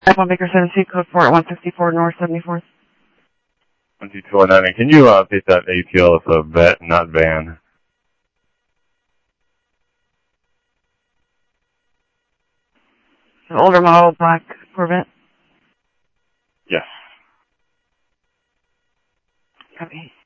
F1 Baker 7C, code 4 at 164 North 74th. 1249. Can you update that ATL as a vet, not van? An older model, black Corvette. Yes. Copy.